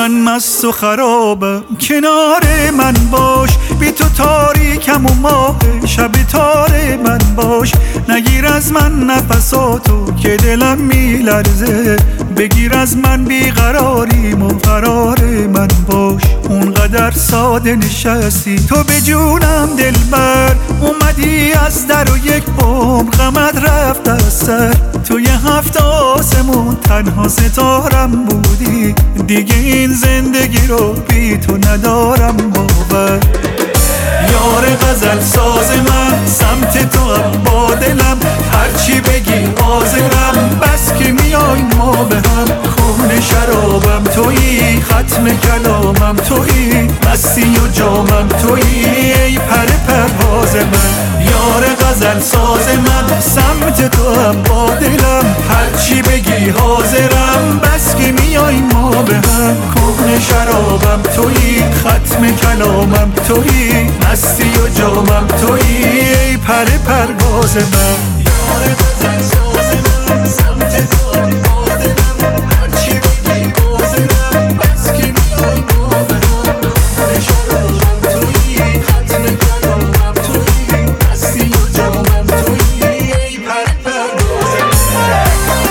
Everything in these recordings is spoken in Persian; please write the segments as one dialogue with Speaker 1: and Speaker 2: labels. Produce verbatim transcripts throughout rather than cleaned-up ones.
Speaker 1: من مست و خرابم، کنار من باش، بی تو تاریکم و ماه شب تار من باش. نگیر از من نفساتو که دلم میلرزه، بگیر از من بیقراریم و قرار من باش. اونقدر ساده نشستی تو به جونم دلبر، اومدی از در و یک بوم غمت رفت از سر. توی هفت آسمون تنها ستارم بودی، دیگه این زندگی رو بی تو ندارم باور. یار غزل ساز من سمت تو هم با دلم، هرچی بگی حاضرم بس که میای ما به هم. خون شرابم تویی، ختم کلامم تویی، مستی و جامم تویی، ای پر پرواز من. یار غزل ساز من سمت تو هم با دلم، هرچی بگی حاضرم بس که میای ما به هم. خون شرابم تویی، ختم کلامم تویی، مستی و جامم تویی، ای پر پرواز من. یار غزل ساز من سمت تو هم با دلم، هرچی بگی حاضرم بس که میای ما به هم. خون شرابم تویی، ختم کلامم تویی، مستی و جامم تویی، ای پر پرواز من.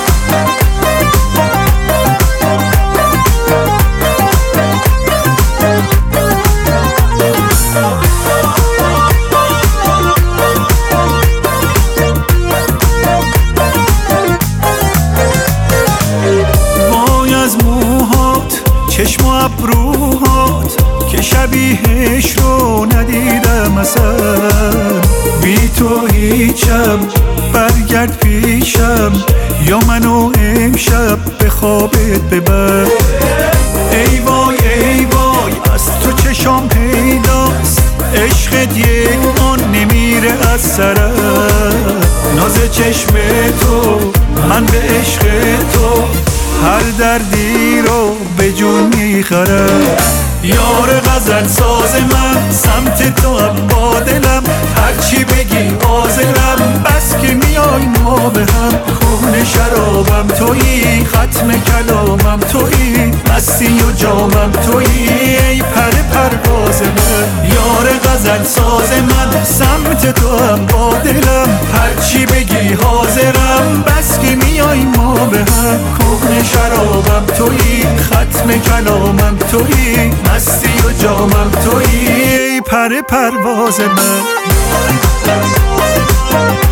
Speaker 1: چشم و ابروهات که شبیهش رو ندیدم اصلا، بی تو هیچم برگرد پیشم، یا منو امشب به خوابت ببر. ای وای ای وای از تو چشام پیداست، عشقت یک آن نمیره از سرم. ناز چشم تو من به عشق تو، هر دردی رو به جون میخرم. یار غزل ساز من سمت تو هم با دلم، هرچی بگی حاضرم بس که میای ما به هم. خون شرابم تویی، ختم کلامم تویی، مستی و جامم تویی، ای پر پرواز من. یار غزل ساز من سمت تو هم با دلم، هرچی بگی حاضرم بس که میای ما به هم. خون شرابم تویی، ختم کلامم تویی، مستی و جامم تویی، ای پر پرواز من.